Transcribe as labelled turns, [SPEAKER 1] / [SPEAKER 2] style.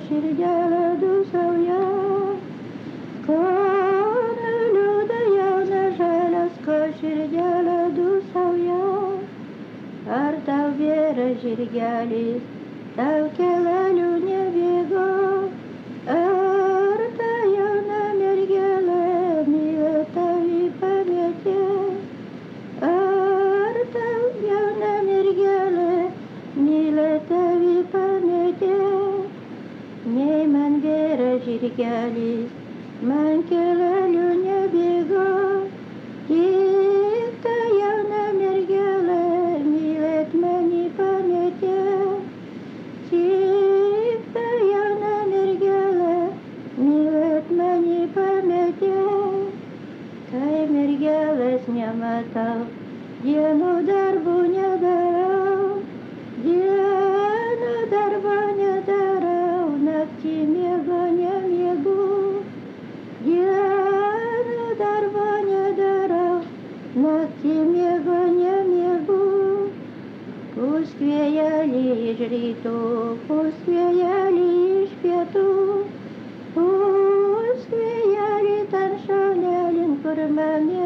[SPEAKER 1] širdelė dūsauja, kad liūdė jauna žalias, kad širdelė dūsauja. Ar tau vėra žirgelis, tau kelelių nebėgo, ar ta jauna mergelė myli tavį pametė, ar ta jauna mergelė myli tavį pametė. Nei man vėra žirgelis, man kelelių nebėgo, tik ta jauna mergelė mylėt mani pametė, tik ta jauna mergelė mylėt mani pametė. Kai mergelės nematau, dienų darbų nedarau, dienų darbo nedarau, naktį miego nemiegu, dienų darbo nedarau, naktį miego nemiegu. Pūsk vėjelį iš rytų, pūsk vėjelį iš pietų, pūsk vėjelį tan šalelin, kur man